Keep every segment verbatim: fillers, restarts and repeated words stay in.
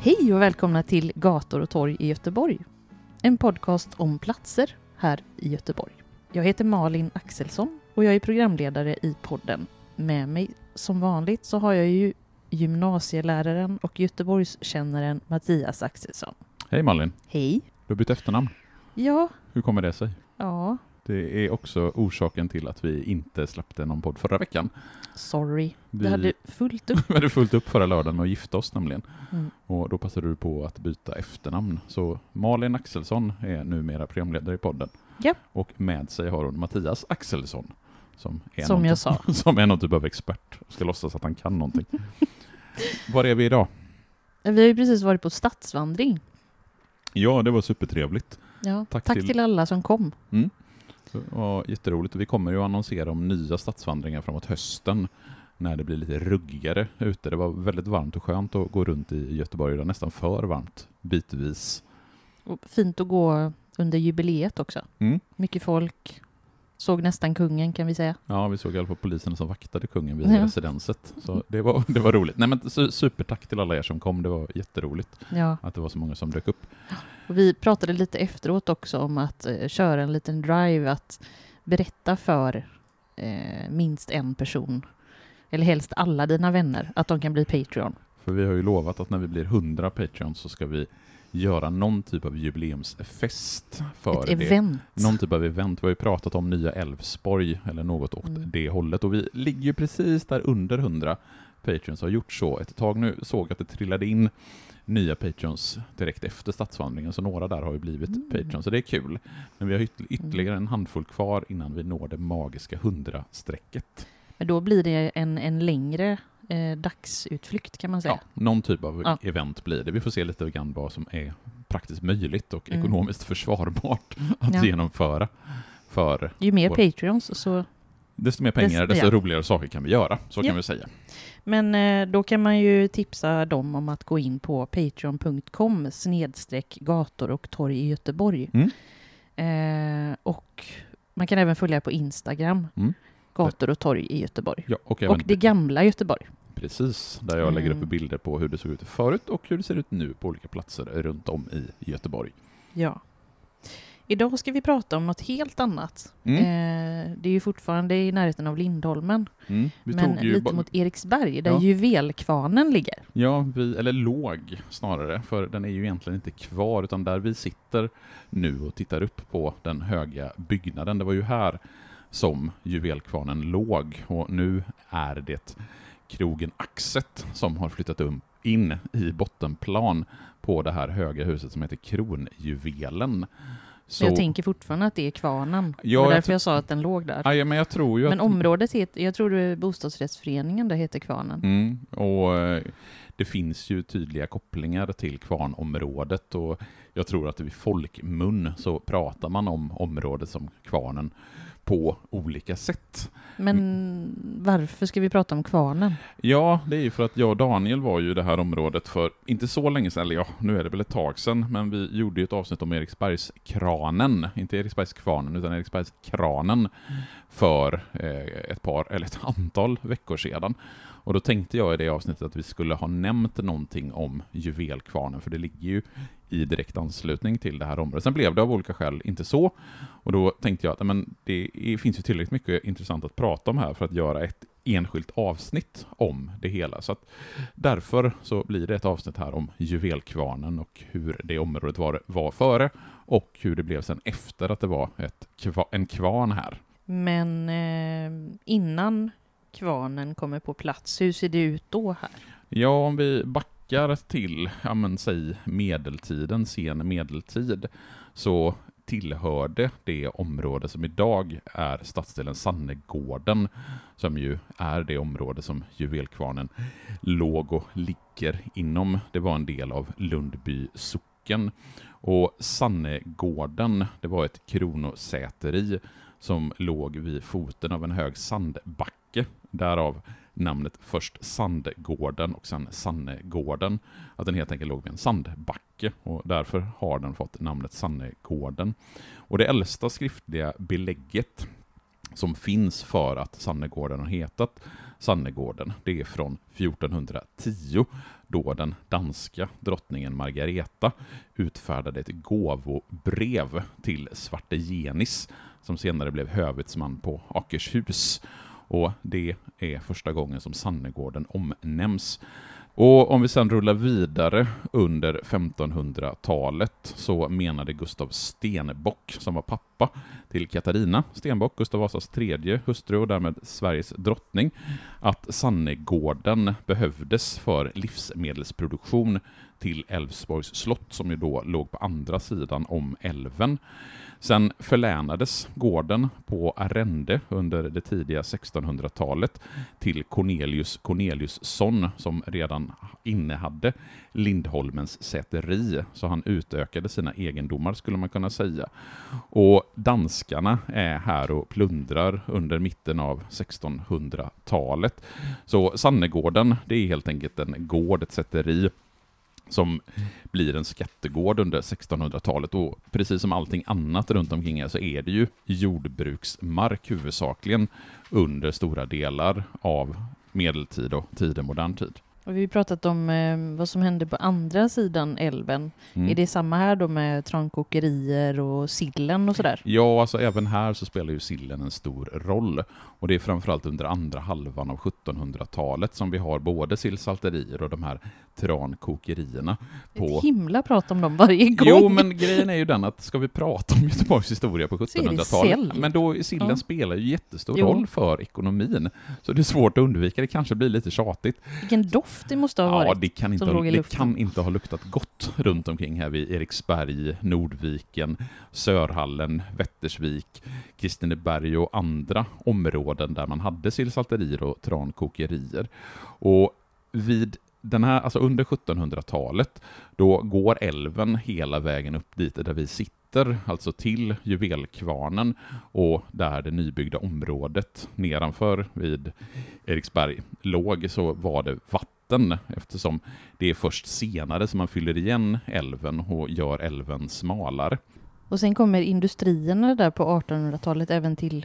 Hej och välkomna till Gator och torg i Göteborg. En podcast om platser här i Göteborg. Jag heter Malin Axelsson och jag är programledare i podden. Med mig som vanligt så har jag ju gymnasieläraren och Göteborgskännaren Mattias Axelsson. Hej Malin. Hej. Du har bytt efternamn. Ja. Hur kommer det sig? Ja. Det är också orsaken till att vi inte släppte någon podd förra veckan. Sorry. Vi Det hade fullt upp. Vi hade fullt upp förra lördagen och gifte oss nämligen. Mm. Och då passade du på att byta efternamn. Så Malin Axelsson är numera programledare i podden. Ja. Och med sig har hon Mattias Axelsson. Som, är Som någon jag typ, sa. Som är någon typ av expert och ska låtsas att han kan någonting. Var är vi idag? Vi har ju precis varit på stadsvandring. Ja, det var supertrevligt. Ja. Tack Tack till- till alla som kom. Mm. Det var jätteroligt. Vi kommer ju att annonsera om nya stadsvandringar framåt hösten när det blir lite ruggigare ute. Det var väldigt varmt och skönt att gå runt i Göteborg. Det var nästan för varmt bitvis. Och fint att gå under jubileet också. Mm. Mycket folk. Såg nästan kungen kan vi säga. Ja, vi såg i alla fall polisen som vaktade kungen vid Ja. residenset. Så det var, det var roligt. Nej, men su- supertack till alla er som kom. Det var jätteroligt Ja. att det var så många som dök upp. Och vi pratade lite efteråt också om att eh, köra en liten drive, att berätta för eh, minst en person, eller helst alla dina vänner, att de kan bli Patreon. För vi har ju lovat att när vi blir hundra Patreons så ska vi göra någon typ av jubileumsfest för Ett det. event. Någon typ av event. Vi har ju pratat om nya Älvsborg eller något åt Mm. det hållet. Och vi ligger ju precis där under hundra Patreons har gjort så ett tag nu. Såg att det trillade in nya Patreons direkt efter stadsvandringen. Så några där har ju blivit Mm. Patreons. Så det är kul. Men vi har yt- ytterligare en handfull kvar innan vi når det magiska hundra-strecket. Men då blir det en, en längre eh, dagsutflykt kan man säga. Ja, någon typ av Ja. event blir det. Vi får se lite grann vad som är praktiskt möjligt och Mm. ekonomiskt försvarbart att Ja. genomföra. För Ju mer vår- Patreons så... desto mer pengar, Desto- desto ja. roligare saker kan vi göra. Så Ja. kan vi säga. Men eh, då kan man ju tipsa dem om att gå in på patreon punkt com snedstreck gator och torg i Göteborg. Mm. Eh, och man kan även följa på Instagram, Mm. gator och torg i Göteborg. Ja, och även Och det gamla Göteborg. precis, där jag lägger upp Mm. bilder på hur det såg ut förut och hur det ser ut nu på olika platser runt om i Göteborg. Ja. Idag ska vi prata om något helt annat. Mm. Eh, det är ju fortfarande i närheten av Lindholmen, Mm. Vi men tog ju lite ba- mot Eriksberg, där Ja. juvelkvarnen ligger. Ja, vi, eller låg snarare, för den är ju egentligen inte kvar, utan där vi sitter nu och tittar upp på den höga byggnaden. Det var ju här som juvelkvarnen låg, och nu är det krogen Axet som har flyttat um, in i bottenplan på det här höga huset som heter Kronjuvelen. Så, Men jag tänker fortfarande att det är kvarnen. Ja, det var jag därför tr- jag sa att den låg där. ja, men jag tror ju Men att... området heter, jag tror det är bostadsrättsföreningen där heter kvarnen. Mm, och eh, det finns ju tydliga kopplingar till kvarnområdet, och jag tror att vid folkmun så pratar man om området som kvarnen på olika sätt. Men varför ska vi prata om kvarnen? Ja, det är ju för att jag och Daniel var ju i det här området för inte så länge sedan, eller ja, nu är det väl ett tag sedan, men vi gjorde ju ett avsnitt om Eriksbergskranen, inte Eriksbergskvarnen utan Eriksbergskranen för eh, ett par, eller ett antal veckor sedan. Och då tänkte jag i det avsnittet att vi skulle ha nämnt någonting om juvelkvarnen, för det ligger ju i direkt anslutning till det här området. Sen blev det av olika skäl inte så, och då tänkte jag att men, det är, finns ju tillräckligt mycket intressant att prata om här för att göra ett enskilt avsnitt om det hela. Så att därför så blir det ett avsnitt här om juvelkvarnen och hur det området var, var före och hur det blev sen efter att det var ett, en kvarn här. Men eh, innan kvarnen kommer på plats, hur ser det ut då här? Ja, om vi backar till, ja men säg medeltiden, sen medeltid, så tillhörde det område som idag är stadsdelen Sannegården, som ju är det område som juvelkvarnen låg och ligger inom. Det var en del av Lundby socken. Och Sannegården, det var ett kronosäteri som låg vid foten av en hög sandbacke. Därav namnet först Sandgården och sen Sannegården. Att den helt enkelt låg vid en sandbacke, och därför har den fått namnet Sannegården. Och det äldsta skriftliga belägget som finns för att Sannegården har hetat Sannegården. Det är från fjortonhundratio, då den danska drottningen Margareta utfärdade ett gåvobrev till Svarte Genis, som senare blev hövitsman på Akershus. Och det är första gången som Sannegården omnämns. Och om vi sedan rullar vidare under femtonhundratalet så menade Gustav Stenbock, som var pappa till Katarina Stenbock, Gustav Vasas tredje hustru och därmed Sveriges drottning, att Sannegården behövdes för livsmedelsproduktion till Älvsborgs slott, som ju då låg på andra sidan om älven. Sen förlänades gården på arrende under det tidiga sextonhundratalet till Cornelius Corneliusson, som redan innehade Lindholmens säteri, så han utökade sina egendomar, skulle man kunna säga. Och danskarna är här och plundrar under mitten av sextonhundratalet. Så Sannegården, det är helt enkelt en gård, ett säteri, som blir en skattegård under sextonhundratalet, och precis som allting annat runt omkring här så är det ju jordbruksmark huvudsakligen under stora delar av medeltid och tidig modern tid. Och vi har pratat om eh, vad som hände på andra sidan älven. Mm. Är det samma här då med trankokerier och sillen och sådär? Ja, alltså även här så spelar ju sillen en stor roll. Och det är framförallt under andra halvan av sjuttonhundratalet som vi har både sillsalterier och de här trankokerierna. På... Ett himla prat om dem varje gång. Jo, men grejen är ju den att ska vi prata om Göteborgs historia på sjuttonhundratalet, men då sillen ja. spelar ju jättestor jo. roll för ekonomin. Så det är svårt att undvika, det kanske blir lite tjatigt. Vilken doft det måste ha varit. Ja, det kan inte, ha, det kan luften. inte ha luktat gott runt omkring här vid Eriksberg, Nordviken, Sörhallen, Vättersvik, Kristineberg och andra områden där man hade sillsalterier och trankokerier. Och vid den här, alltså under sjuttonhundratalet, då går älven hela vägen upp dit där vi sitter, alltså till Juvelkvarnen, och där det nybyggda området nedanför vid Eriksberg låg, så var det vatten, eftersom det är först senare som man fyller igen älven och gör älven smalare. Och sen kommer industrierna där på artonhundratalet även till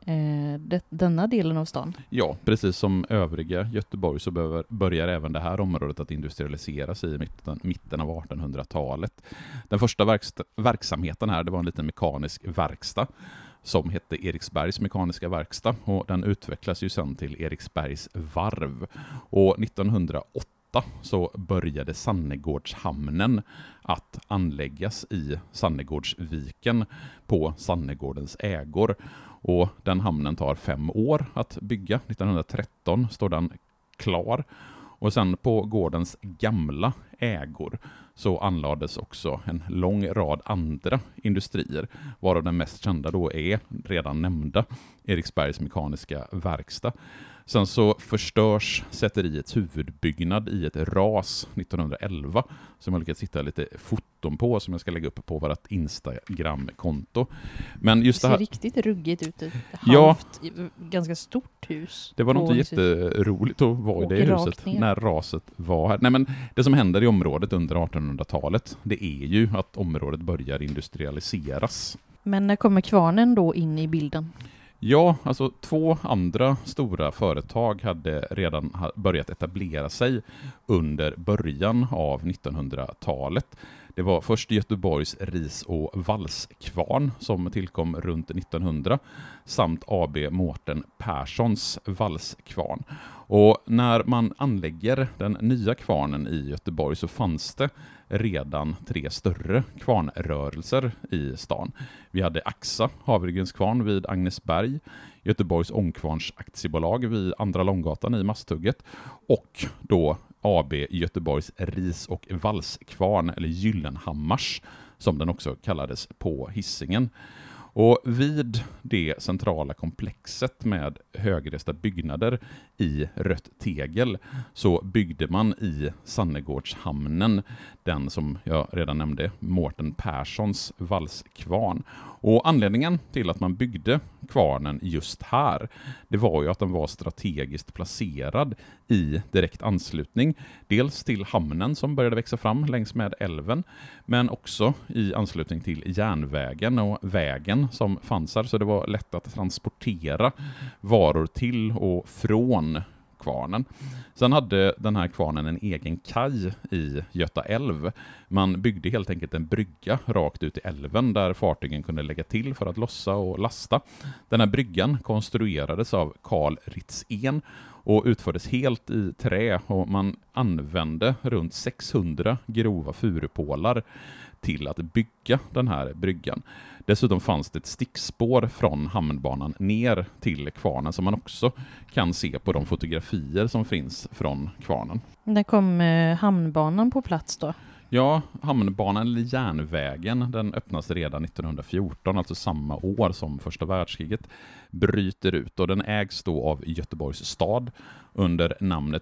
eh, det, denna delen av stan. Ja, precis som övriga Göteborg så behöver, börjar även det här området att industrialiseras i mitten, mitten av artonhundratalet. Den första verkst, verksamheten här, det var en liten mekanisk verkstad som hette Eriksbergs mekaniska verkstad, och den utvecklas ju sen till Eriksbergs varv. Och nittonhundraåtta så började Sannegårdshamnen att anläggas i Sannegårdsviken på Sannegårdens ägor. Och den hamnen tar fem år att bygga. nittonhundratretton står den klar. Och sen på gårdens gamla ägor så anlades också en lång rad andra industrier, varav den mest kända då är redan nämnda Eriksbergs mekaniska verkstad. Sen så förstörs säteriets huvudbyggnad i ett ras nittonhundraelva, som jag lyckats hitta lite foton på som jag ska lägga upp på vårt Instagram-konto. Men just det, det ser här... riktigt ruggigt ut. Ett ja, halvt, ganska stort hus. Det var nog inte jätteroligt att vara i det huset när raset var här. Nej, men det som händer i området under artonhundratalet, det är ju att området börjar industrialiseras. Men när kommer kvarnen då in i bilden? Ja, alltså två andra stora företag hade redan börjat etablera sig under början av nittonhundratalet. Det var först Göteborgs ris- och valskvarn som tillkom runt nittonhundra, samt A B Mårten Perssons valskvarn. Och när man anlägger den nya kvarnen i Göteborg så fanns det redan tre större kvarnrörelser i stan. Vi hade Axa, Havregrens kvarn vid Agnesberg, Göteborgs ångkvarns aktiebolag vid Andra Långgatan i Masthugget, och då A B Göteborgs ris- och valskvarn, eller Gyllenhammars som den också kallades på Hisingen. Och vid det centrala komplexet med högresta byggnader i rött tegel så byggde man i Sannegårdshamnen den som jag redan nämnde, Mårten Perssons valskvarn. Och anledningen till att man byggde kvarnen just här, det var ju att den var strategiskt placerad i direkt anslutning dels till hamnen som började växa fram längs med älven, men också i anslutning till järnvägen och vägen som fanns här, så det var lätt att transportera varor till och från kvarnen. Sen hade den här kvarnen en egen kaj i Göta älv. Man byggde helt enkelt en brygga rakt ut i älven där fartygen kunde lägga till för att lossa och lasta. Den här bryggan konstruerades av Carl Ritzén och utfördes helt i trä, och man använde runt sexhundra grova furupålar till att bygga den här bryggan. Dessutom fanns det ett stickspår från hamnbanan ner till kvarnen som man också kan se på de fotografier som finns från kvarnen. När kom eh, hamnbanan på plats då? Ja, hamnbanan eller järnvägen, den öppnas redan nittonhundrafjorton, alltså samma år som första världskriget bryter ut, och den ägs då av Göteborgs stad under namnet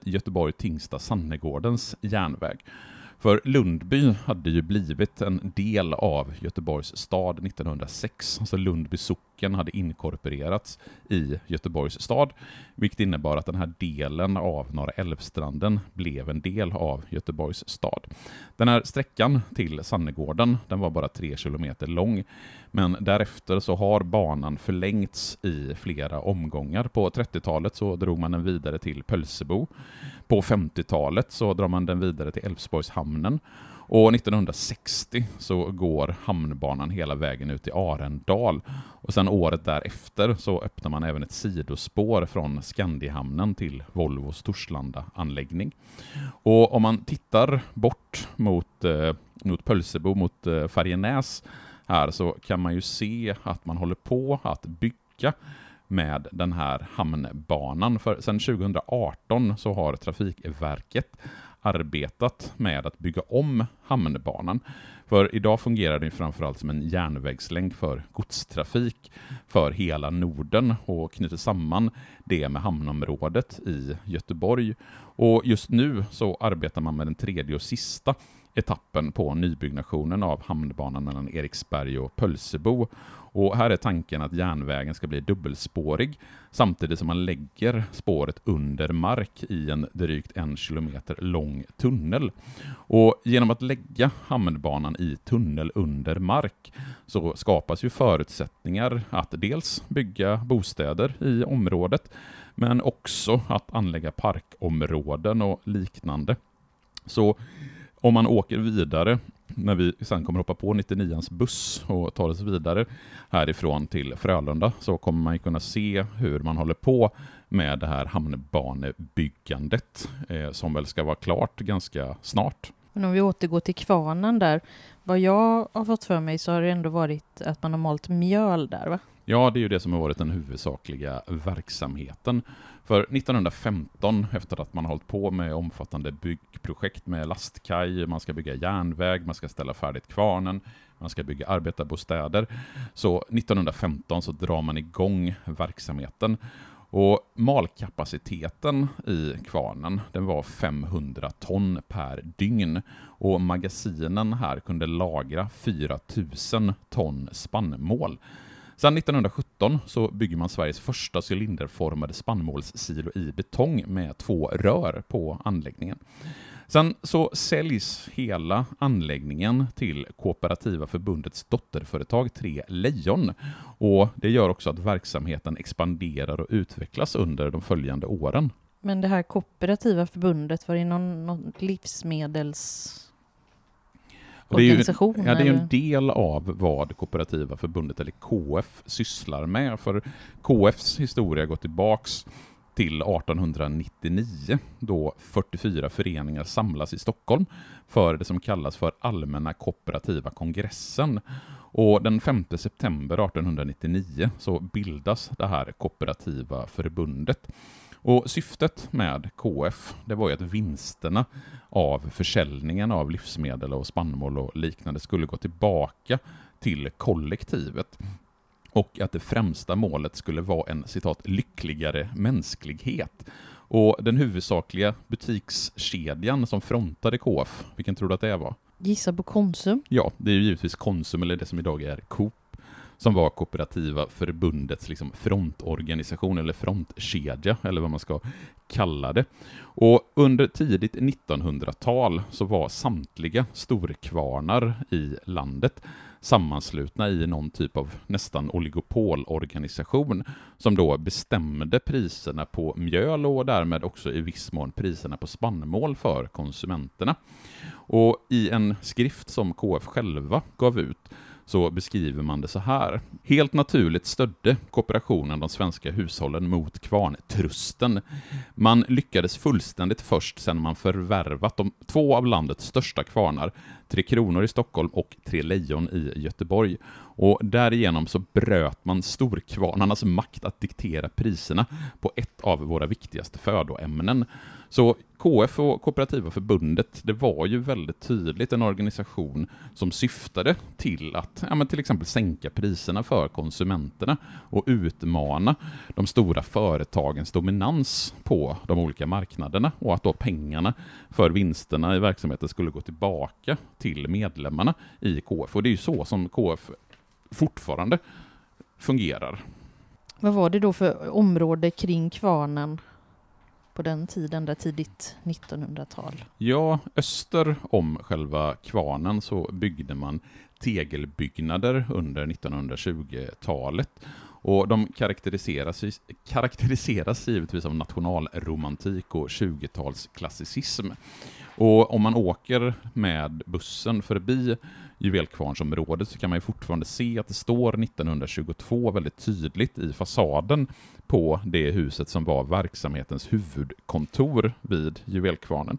Göteborg-Tingsta-Sannegårdens järnväg. För Lundby hade ju blivit en del av Göteborgs stad nittonhundrasex, alltså Lundby socken hade inkorporerats i Göteborgs stad, vilket innebar att den här delen av Norra Älvstranden blev en del av Göteborgs stad. Den här sträckan till Sannegården, den var bara tre kilometer lång, men därefter så har banan förlängts i flera omgångar. På trettiotalet så drog man den vidare till Pölsebo. På femtiotalet så drar man den vidare till Älvsborgshamnen. Och nittonhundrasextio så går hamnbanan hela vägen ut till Arendal. Och sen året därefter så öppnar man även ett sidospår från Skandihamnen till Volvos Torslanda-anläggning. Och om man tittar bort mot, eh, mot Pölsebo, mot eh, Färjenäs här, så kan man ju se att man håller på att bygga med den här hamnbanan. För sedan tjugohundraarton så har Trafikverket arbetat med att bygga om hamnbanan. För idag fungerar den framförallt som en järnvägslänk för godstrafik för hela Norden och knyter samman det med hamnområdet i Göteborg. Och just nu så arbetar man med den tredje och sista etappen på nybyggnationen av hamnbanan mellan Eriksberg och Pölsebo. Och här är tanken att järnvägen ska bli dubbelspårig samtidigt som man lägger spåret under mark i en drygt en kilometer lång tunnel. Och genom att lägga hamnbanan i tunnel under mark så skapas ju förutsättningar att dels bygga bostäder i området, men också att anlägga parkområden och liknande. Så om man åker vidare, när vi sen kommer hoppa på nittionioans buss och tar oss vidare härifrån till Frölunda, så kommer man ju kunna se hur man håller på med det här hamnbanebyggandet eh, som väl ska vara klart ganska snart. Men om vi återgår till kvarnen där, vad jag har fått för mig så har det ändå varit att man har malt mjöl där, va? Ja, det är ju det som har varit den huvudsakliga verksamheten. För nittonhundrafemton, efter att man har hållit på med omfattande byggprojekt med lastkaj, man ska bygga järnväg, man ska ställa färdigt kvarnen, man ska bygga arbetarbostäder, så nittonhundrafemton så drar man igång verksamheten. Och malkapaciteten i kvarnen, den var femhundra ton per dygn, och magasinen här kunde lagra fyra tusen ton spannmål. Sedan nittonhundrasjutton så bygger man Sveriges första cylinderformade spannmålssilo i betong med två rör på anläggningen. Sen så säljs hela anläggningen till Kooperativa förbundets dotterföretag Tre Lejon, och det gör också att verksamheten expanderar och utvecklas under de följande åren. Men det här Kooperativa förbundet, var det någon, någon livsmedels... Det är, ju, ja, det är ju en del av vad Kooperativa förbundet eller K F sysslar med. För K Fs historia går tillbaks till artonhundranittionio då fyrtiofyra föreningar samlas i Stockholm för det som kallas för Allmänna kooperativa kongressen. Och den femte september artonhundranittionio så bildas det här Kooperativa förbundet. Och syftet med K F, det var ju att vinsterna av försäljningen av livsmedel och spannmål och liknande skulle gå tillbaka till kollektivet. Och att det främsta målet skulle vara en, citat, lyckligare mänsklighet. Och den huvudsakliga butikskedjan som frontade K F, vilken tror du att det var? Gissa på Konsum. Ja, det är ju givetvis Konsum, eller det som idag är Coop, som var Kooperativa förbundets liksom frontorganisation eller frontkedja eller vad man ska kalla det. Och under tidigt nittonhundratal så var samtliga storkvarnar i landet sammanslutna i någon typ av nästan oligopolorganisation som då bestämde priserna på mjöl och därmed också i viss mån priserna på spannmål för konsumenterna. Och i en skrift som K F själva gav ut så beskriver man det så här. Helt naturligt stödde kooperationen de svenska hushållen mot kvarntrusten. Man lyckades fullständigt först sedan man förvärvat de två av landets största kvarnar, Tre Kronor i Stockholm och Tre Lejon i Göteborg. Och därigenom så bröt man storkvarnarnas makt att diktera priserna på ett av våra viktigaste födoämnen. Så K F och Kooperativa förbundet, det var ju väldigt tydligt en organisation som syftade till att ja, men till exempel sänka priserna för konsumenterna och utmana de stora företagens dominans på de olika marknaderna och att då pengarna för vinsterna i verksamheten skulle gå tillbaka till medlemmarna i K F. Och det är ju så som K F fortfarande fungerar. Vad var det då för område kring kvarnen på den tiden, där tidigt nittonhundratal? Ja, öster om själva kvarnen så byggde man tegelbyggnader under nittonhundratjugotalet. Och de karaktäriseras, karaktäriseras givetvis av nationalromantik och tjugotalsklassicism. Och om man åker med bussen förbi Juvelkvarnsområdet så kan man ju fortfarande se att det står nittonhundratjugotvå väldigt tydligt i fasaden på det huset som var verksamhetens huvudkontor vid Juvelkvarnen.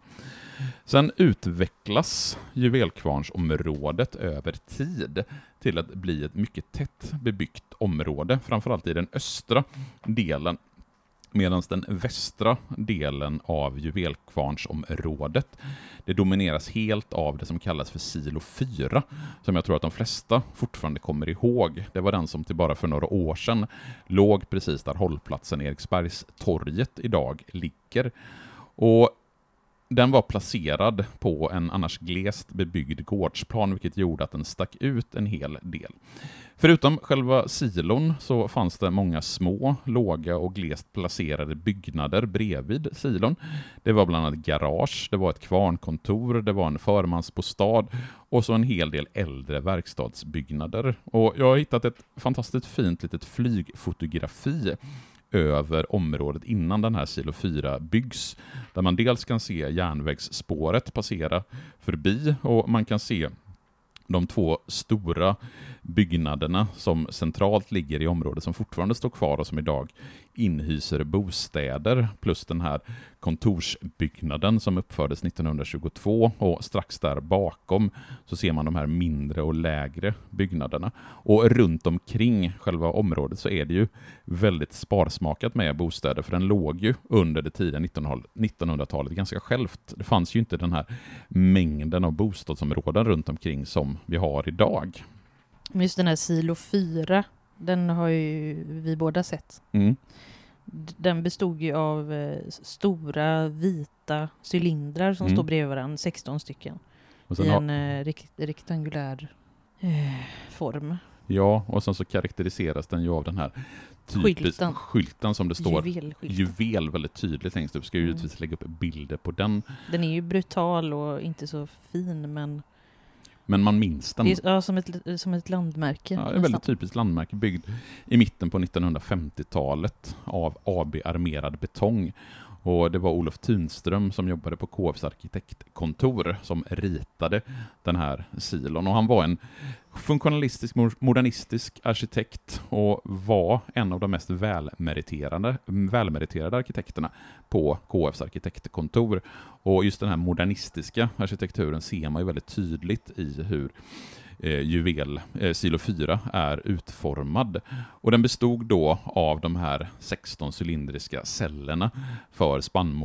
Sen utvecklas Juvelkvarnsområdet över tid till att bli ett mycket tätt bebyggt område, framförallt i den östra delen, medan den västra delen av Juvelkvarnsområdet det domineras helt av det som kallas för Silo fyra, som jag tror att de flesta fortfarande kommer ihåg. Det var den som till bara för några år sedan låg precis där hållplatsen Eriksbergstorget idag ligger. Och den var placerad på en annars glest bebyggd gårdsplan, vilket gjorde att den stack ut en hel del. Förutom själva silon så fanns det många små, låga och glest placerade byggnader bredvid silon. Det var bland annat garage, det var ett kvarnkontor, det var en förmansbostad och så en hel del äldre verkstadsbyggnader. Och jag har hittat ett fantastiskt fint litet flygfotografi över området innan den här Silo fyra byggs, där man dels kan se järnvägsspåret passera förbi och man kan se de två stora byggnaderna som centralt ligger i området som fortfarande står kvar och som idag inhyser bostäder, plus den här kontorsbyggnaden som uppfördes nittonhundratjugotvå, och strax där bakom så ser man de här mindre och lägre byggnaderna. Och runt omkring själva området så är det ju väldigt sparsmakat med bostäder, för den låg ju under det tidiga nittonhundratalet ganska självt. Det fanns ju inte den här mängden av bostadsområden runt omkring som vi har idag. Just den här Silo fyra, den har ju vi båda sett. Mm. Den bestod ju av eh, stora vita cylindrar som mm. står bredvid varandra, sexton stycken. Och i har... en eh, rikt- rektangulär eh, form. Ja, och sen så karaktäriseras den ju av den här typisk, skylten. skylten som det står juvel väldigt tydligt längst upp. Ska ju givetvis mm. lägga upp bilder på den. Den är ju brutal och inte så fin, men Men man minns den. Det är, ja, som ett, som ett landmärke. Ja, ett väldigt typiskt landmärke byggd i mitten på nittonhundrafemtiotalet av A B Armerad betong. Och det var Olof Tunström som jobbade på K F:s arkitektkontor som ritade den här silon. Och han var en funktionalistisk, modernistisk arkitekt och var en av de mest välmeriterade, välmeriterade arkitekterna på K F:s arkitektkontor. Och just den här modernistiska arkitekturen ser man ju väldigt tydligt i hur Eh, juvel, eh, Silo fyra är utformad. Och den bestod då av de här sexton cylindriska cellerna för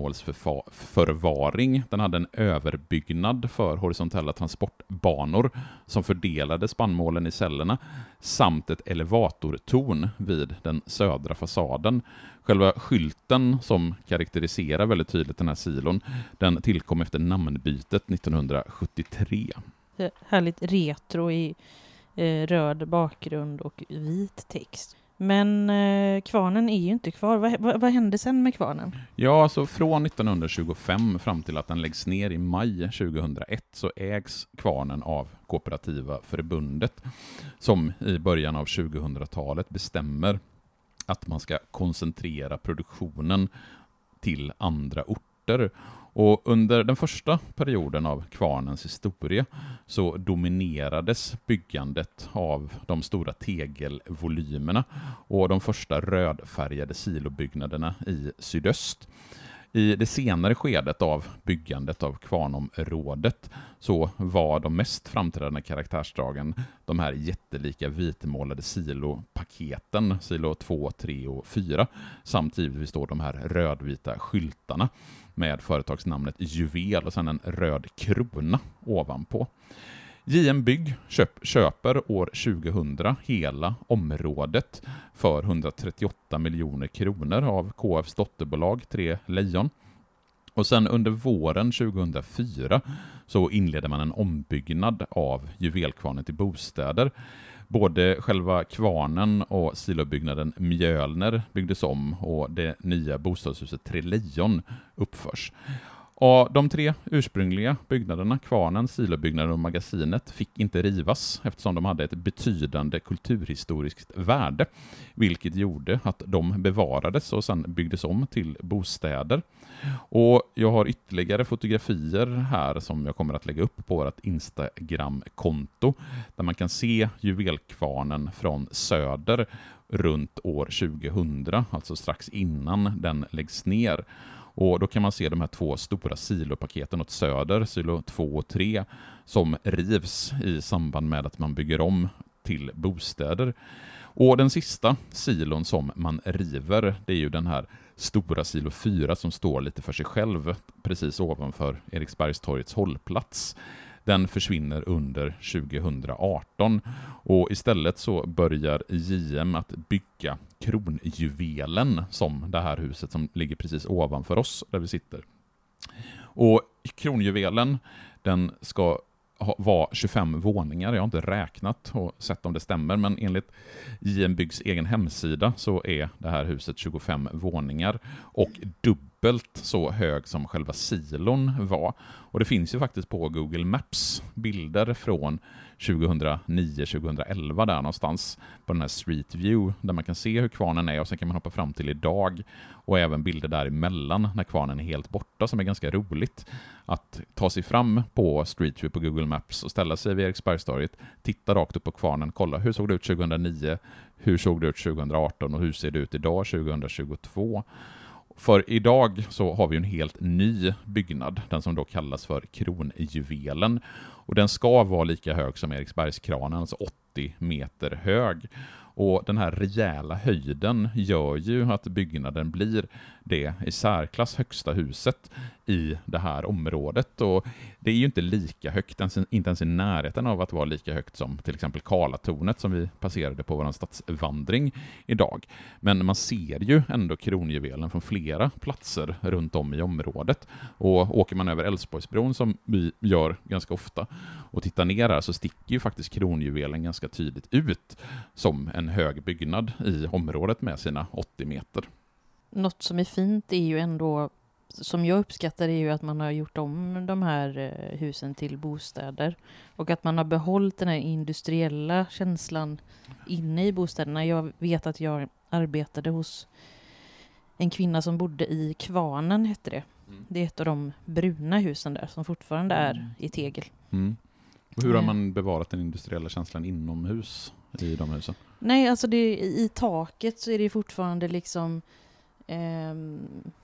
spannmålsförvaring. Den hade en överbyggnad för horisontella transportbanor som fördelade spannmålen i cellerna, samt ett elevatortorn vid den södra fasaden. Själva skylten som karaktäriserar väldigt tydligt den här silon, den tillkom efter namnbytet nittonhundrasjuttiotre. Härligt retro i, eh, röd bakgrund och vit text. Men eh, kvarnen är ju inte kvar. Vad, vad, vad hände sen med kvarnen? Ja, alltså från nittonhundratjugofem fram till att den läggs ner i maj tjugohundraett så ägs kvarnen av Kooperativa förbundet som i början av tjugohundratalet bestämmer att man ska koncentrera produktionen till andra orter. Och under den första perioden av kvarnens historia så dominerades byggandet av de stora tegelvolymerna och de första rödfärgade silobyggnaderna i sydöst. I det senare skedet av byggandet av kvarnområdet så var de mest framträdande karaktärsdragen de här jättelika vitmålade silopaketen, silo två, tre och fyra, samt givetvis då de här rödvita skyltarna med företagsnamnet Juvel och sedan en röd krona ovanpå. J M Bygg köp, köper år tjugohundra hela området för hundratrettioåtta miljoner kronor av K F:s dotterbolag Tre Lejon. Och sen under våren tjugohundrafyra så inleder man en ombyggnad av juvelkvarnen till bostäder. Både själva kvarnen och silobyggnaden Mjölner byggdes om och det nya bostadshuset Tre Lejon uppförs. Och de tre ursprungliga byggnaderna, kvarnen, silobyggnaden och magasinet, fick inte rivas eftersom de hade ett betydande kulturhistoriskt värde, vilket gjorde att de bevarades och sedan byggdes om till bostäder. Och jag har ytterligare fotografier här som jag kommer att lägga upp på vårt Instagram-konto där man kan se juvelkvarnen från söder runt år tjugohundra, alltså strax innan den läggs ner. Och då kan man se de här två stora silopaketen åt söder, silo två och tre, som rivs i samband med att man bygger om till bostäder. Och den sista silon som man river, det är ju den här stora silo fyra som står lite för sig själv precis ovanför Eriksbergstorgets hållplats. Den försvinner under tjugohundraarton och istället så börjar J M att bygga kronjuvelen som det här huset som ligger precis ovanför oss där vi sitter. Och kronjuvelen, den ska ha, vara tjugofem våningar. Jag har inte räknat och sett om det stämmer, men enligt J M Byggs egen hemsida så är det här huset tjugofem våningar och dubbelt så hög som själva silon var. Och det finns ju faktiskt på Google Maps bilder från tjugohundranio tjugohundraelva där någonstans på den här Street View där man kan se hur kvarnen är och sen kan man hoppa fram till idag och även bilder däremellan när kvarnen är helt borta som är ganska roligt att ta sig fram på Street View på Google Maps och ställa sig vid Eriksbergstorget, titta rakt upp på kvarnen, kolla hur såg det ut tjugohundranio, hur såg det ut tjugohundraarton och hur ser det ut idag tjugohundratjugotvå. För idag så har vi en helt ny byggnad, den som då kallas för kronjuvelen. Och den ska vara lika hög som Eriksbergskranen, alltså åttio meter hög. Och den här rejäla höjden gör ju att byggnaden blir det i särklass högsta huset i det här området. Och det är ju inte lika högt, inte ens i närheten av att vara lika högt som till exempel Karlatornet som vi passerade på vår stadsvandring idag. Men man ser ju ändå kronjuvelen från flera platser runt om i området. Och åker man över Älvsborgsbron som vi gör ganska ofta och tittar ner här så sticker ju faktiskt kronjuvelen ganska tydligt ut som en hög byggnad i området med sina åttio meter. Något som är fint är ju ändå, som jag uppskattar, är ju att man har gjort om de här husen till bostäder och att man har behållit den här industriella känslan inne i bostäderna. Jag vet att jag arbetade hos en kvinna som bodde i Kvarnen, hette det. Mm. Det är ett av de bruna husen där som fortfarande är mm. i tegel. Mm. Och hur har man bevarat den industriella känslan inomhus i de husen? Nej, alltså det, i taket så är det fortfarande liksom Um,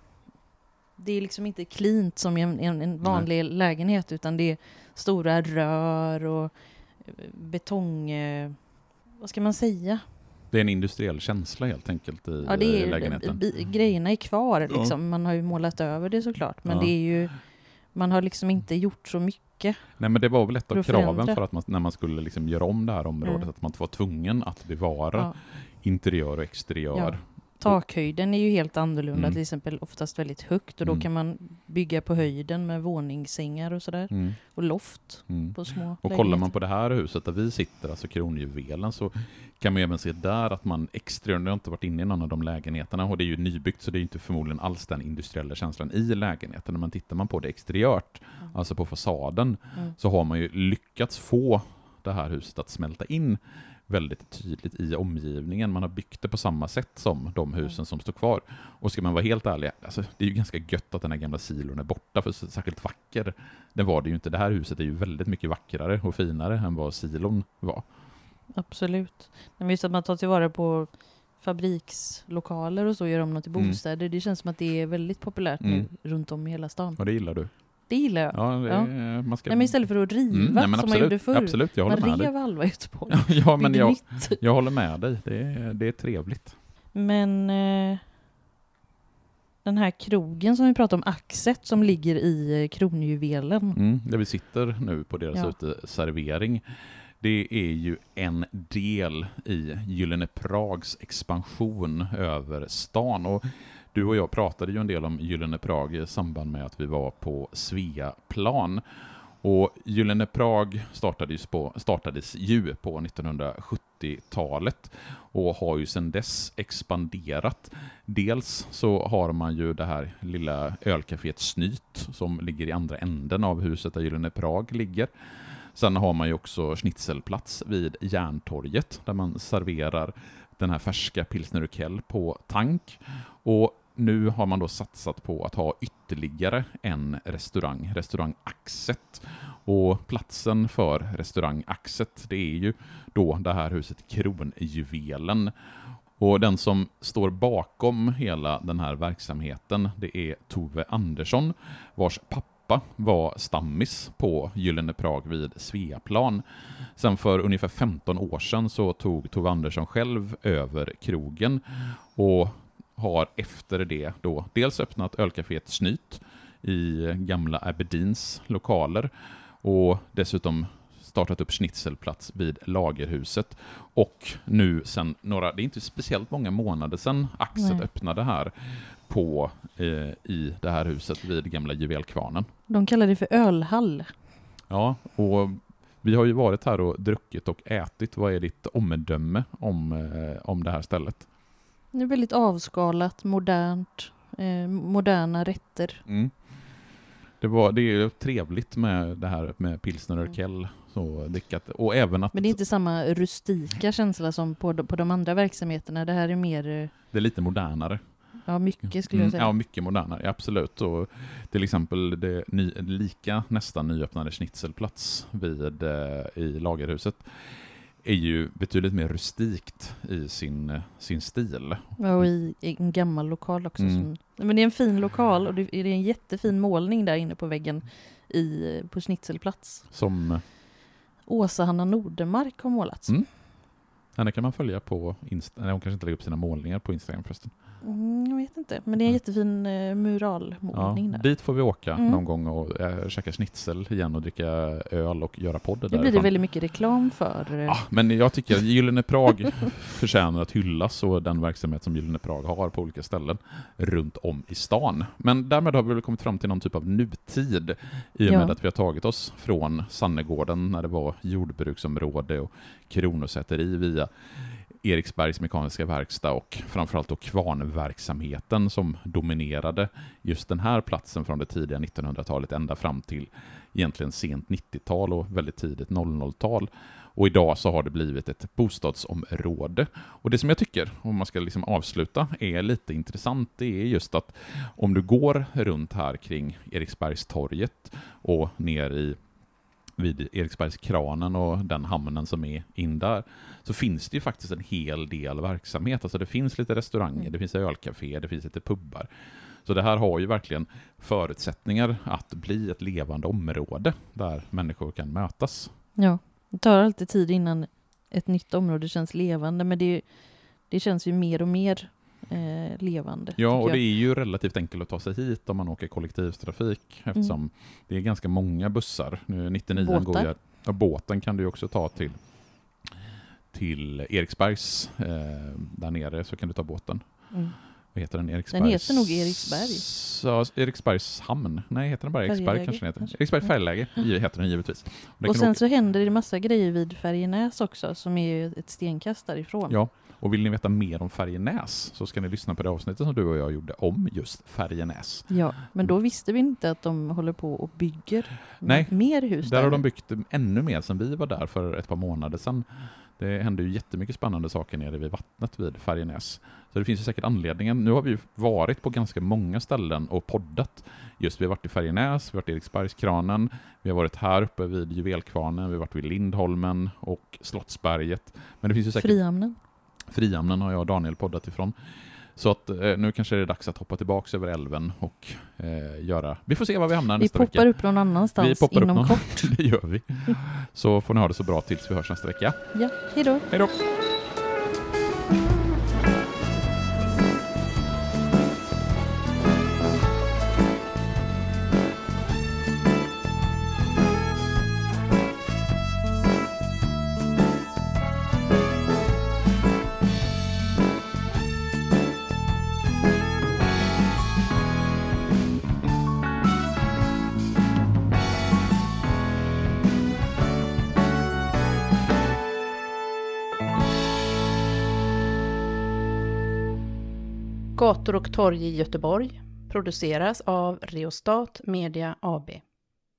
det är liksom inte klint som en, en, en vanlig Nej. lägenhet, utan det är stora rör och betong, vad ska man säga? Det är en industriell känsla helt enkelt i, ja, det är, i lägenheten. B- grejerna är kvar liksom. Ja. Man har ju målat över det såklart, men ja. det är ju, man har liksom inte gjort så mycket. Nej, men det var väl ett av kraven för att man, när man skulle liksom göra om det här området, mm. att man var tvungen att bevara ja. interiör och exteriör. Ja. Takhöjden är ju helt annorlunda, Mm. till exempel oftast väldigt högt och då Mm. kan man bygga på höjden med våningssängar och sådär. Mm. Och loft Mm. på små Och kollar man på det här huset där vi sitter, alltså Kronjuvelen, så kan man även se där att man exteriört, jag har inte varit inne i någon av de lägenheterna och det är ju nybyggt så det är inte förmodligen alls den industriella känslan i lägenheten. Men tittar man på det exteriört, Mm. alltså på fasaden, Mm. så har man ju lyckats få det här huset att smälta in väldigt tydligt i omgivningen. Man har byggt det på samma sätt som de husen som står kvar. Och ska man vara helt ärlig, alltså, det är ju ganska gött att den här gamla silon är borta, för särskilt vacker. Det var det ju inte. Det här huset är ju väldigt mycket vackrare och finare än vad silon var. Absolut. Men just att man tar tillvara på fabrikslokaler och så gör om något till Mm. bostäder. Det känns som att det är väldigt populärt Mm. nu runt om i hela stan. Och det gillar du. Det gillar jag. Ja, det, Ja. Man ska... Nej, men istället för att riva Mm, nej, men som man absolut, gjorde förr. absolut, jag håller man med dig. rev halva Göteborg. Ja, men Byggde jag, nytt. jag håller med dig. Det är, det är trevligt. Men eh, den här krogen som vi pratade om, Axet, som ligger i eh, Kronjuvelen. Mm, där vi sitter nu på deras Ja. uteservering. Det är ju en del i Gyllene Prags expansion över stan. Och du och jag pratade ju en del om Gyllene Prag i samband med att vi var på Sveaplan. Och Gyllene Prag startades, på, startades ju på nittonhundrasjuttiotalet och har ju sedan dess expanderat. Dels så har man ju det här lilla ölcaféet Snyt som ligger i andra änden av huset där Gyllene Prag ligger. Sen har man ju också schnitzelplats vid Järntorget där man serverar den här färska pilsner Urquell på tank. Och nu har man då satsat på att ha ytterligare en restaurang, restaurang Axet. Och platsen för restaurang Axet, det är ju då det här huset Kronjuvelen. Och den som står bakom hela den här verksamheten, det är Tove Andersson, vars pappa var stammis på Gyllene Prag vid Sveaplan. Sen för ungefär femton år sedan så tog Tove Andersson själv över krogen och har efter det då dels öppnat ölcaféet Snyt i gamla Aberdeens lokaler och dessutom startat upp schnitzelplats vid Lagerhuset. Och nu sen några, det är inte speciellt många månader sedan Axet Nej. öppnade här på eh, i det här huset vid gamla Juvelkvarnen. De kallar det för ölhall. Ja, och vi har ju varit här och druckit och ätit. Vad är ditt omdöme om, eh, om det här stället? Det är väldigt avskalat, modernt, eh, moderna rätter. Mm. Det, var, det är trevligt med det här med pilsner Urquell så drickat. Och även att Men det är inte samma rustika känsla som på de, på de andra verksamheterna. Det här är mer, eh, det är lite modernare. ja, mycket skulle jag Mm, säga. ja, mycket modernare, absolut. Och till exempel det ny, lika nästan nyöppnade schnitzelplats vid, eh, i Lagerhuset är ju betydligt mer rustikt i sin, sin stil. Ja, och i, i en gammal lokal också. Mm. Som, men det är en fin lokal och det är en jättefin målning där inne på väggen i, på Schnitzelplats. Som Åsa-Hanna Nordemark har målats. Mm. henne kan man följa på Insta. Nej, hon kanske inte lägger upp sina målningar på Instagram förresten. Mm, jag vet inte, men det är en jättefin eh, muralmålning Ja, där. dit får vi åka Mm. någon gång och äh, käka schnitzel igen och dricka öl och göra podd Det blir det därifrån. väldigt mycket reklam för. eh, Ja, men jag tycker att Gyllene Prag förtjänar att hyllas och den verksamhet som Gyllene Prag har på olika ställen runt om i stan. Men därmed har vi väl kommit fram till någon typ av nutid i och med Ja. att vi har tagit oss från Sannegården när det var jordbruksområde och kronosäteri via Eriksbergs mekaniska verkstad och framförallt då kvarnverksamheten som dominerade just den här platsen från det tidiga nittonhundratalet ända fram till egentligen sent nittiotal och väldigt tidigt noll noll-tal. Och idag så har det blivit ett bostadsområde. Och det som jag tycker, om man ska liksom avsluta, är lite intressant, det är just att om du går runt här kring Eriksbergstorget och ner i vid Eriksbergskranen och den hamnen som är in där, så finns det ju faktiskt en hel del verksamhet. Alltså det finns lite restauranger, Mm. det finns ölcafé, det finns lite pubbar. Så det här har ju verkligen förutsättningar att bli ett levande område där människor kan mötas. Ja, det tar alltid tid innan ett nytt område känns levande, men det, det känns ju mer och mer eh, levande. Ja, tycker och jag. det är ju relativt enkelt att ta sig hit om man åker kollektivtrafik eftersom Mm. det är ganska många bussar. Nu nittionio Båtar. går ju, ja, båten kan du ju också ta till till Eriksbergs eh, där nere, så kan du ta båten. Mm. Vad heter den? Eriksbergs... Den heter nog Eriksberg. Så, Eriksbergs hamn. Nej, heter den bara Eriksberg Färjeläge, kanske den heter. kanske. Eriksberg färjeläge Mm. heter den givetvis. Det Och kan sen åka... så händer det massa grejer vid Färjenäs också, som är ett stenkast därifrån. Ja, och vill ni veta mer om Färjenäs så ska ni lyssna på det avsnittet som du och jag gjorde om just Färjenäs. Ja, men då visste vi inte att de håller på och bygger Nej, mer hus Där där. har de byggt ännu mer sedan vi var där för ett par månader sedan. Det händer ju jättemycket spännande saker nere vid vattnet vid Färjenäs. Så det finns ju säkert anledningen. Nu har vi ju varit på ganska många ställen och poddat. Just vi har varit i Färjenäs, vi har varit i Eriksbergskranen, vi har varit här uppe vid Juvelkvarnen, vi har varit vid Lindholmen och Slottsberget. Men det finns ju säkert... Frihamnen. Frihamnen har jag och Daniel poddat ifrån. Så att eh, nu kanske det är dags att hoppa tillbaka över älven och eh, göra... Vi får se var vi hamnar Vi nästa vecka. poppar upp någon annanstans Vi poppar inom upp någon... kort. Det gör vi. Så får ni ha det så bra tills vi hörs nästa vecka. Ja, hej då. Hej då! Gator och torg i Göteborg produceras av Reostat Media A B.